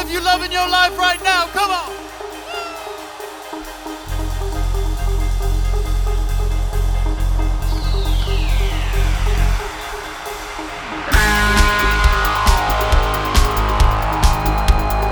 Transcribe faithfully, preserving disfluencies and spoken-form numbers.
if you love in your life right now. Come on.